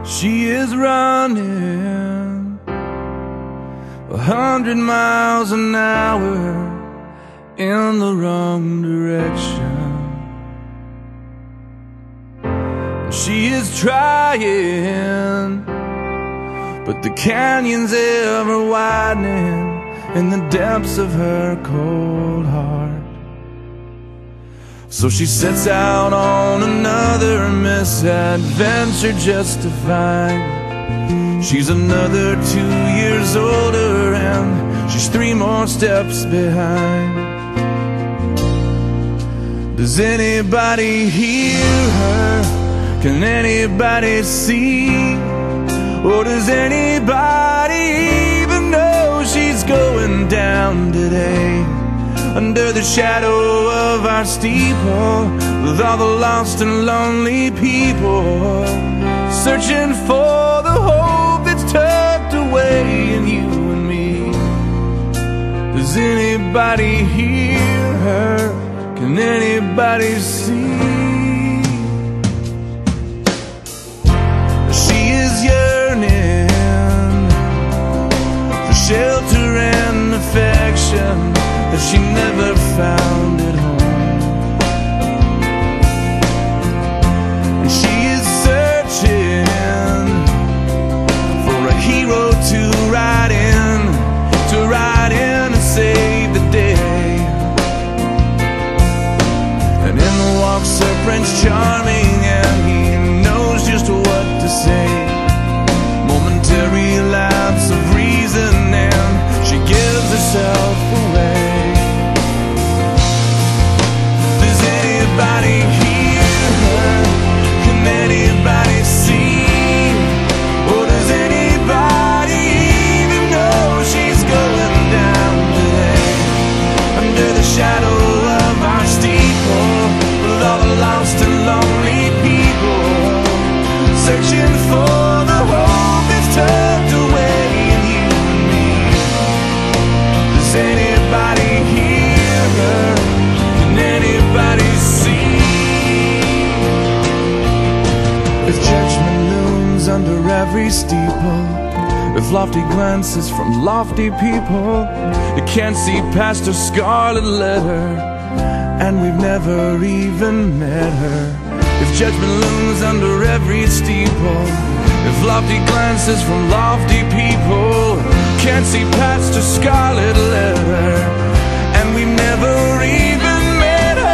She is running 100 miles an hour in the wrong direction. She is trying, but the canyon's ever widening in the depths of her cold heart. So she sets out on another misadventure just to find she's another 2 years older and she's 3 more steps behind. Does anybody hear her? Can anybody see? Or does anybody even know she's going down today? Under the shadow of our steeple, with all the lost and lonely people, searching for the hope that's tucked away in you and me. Does anybody hear her? Can anybody see? She is yearning for shelter and affection that she never found at home. And she is searching for a hero to ride in and save the day. And in walks her Prince Charming, and he knows just what to say. Momentary lapse of reason, and she gives herself away. Does anybody hear her? Can anybody see? Or does anybody even know she's going down today? Under the shadow of our steeple, with all the lost and lonely people, searching for the hope that's tucked away in you and me. Does anybody hear her? Can anybody see? If judgment looms under every steeple, if lofty glances from lofty people, you can't see past her scarlet letter, and we've never even met her. If judgment looms under every steeple, if lofty glances from lofty people can't see past her scarlet letter, and we've never even met her.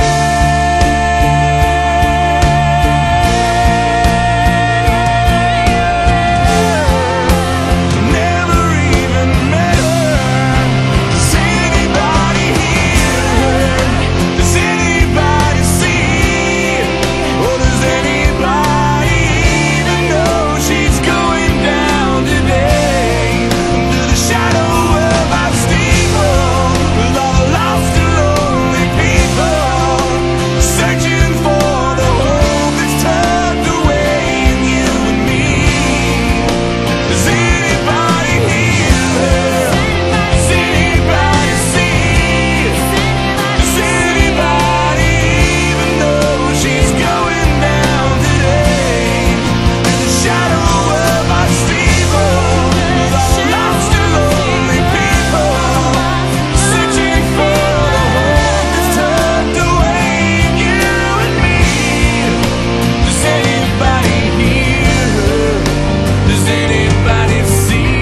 Never even met her. Does anybody hear her? Does anybody see? Or does anybody even know she's going down today? Under the shadow of our steeple, with all the lost and lonely people, searching for the hope that's tucked away in you and me. Does anybody hear her? Does anybody see? Does anybody even know she's going down today? In the shadow of our steeple, with all the lost and lonely people, searching for the hope that's tucked away in you and me. Does anybody hear her? Does anybody see?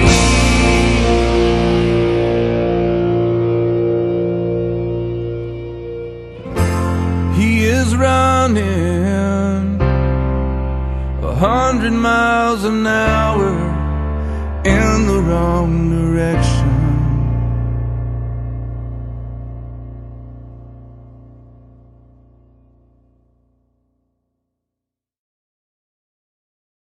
He is running 100 miles an hour in the wrong direction.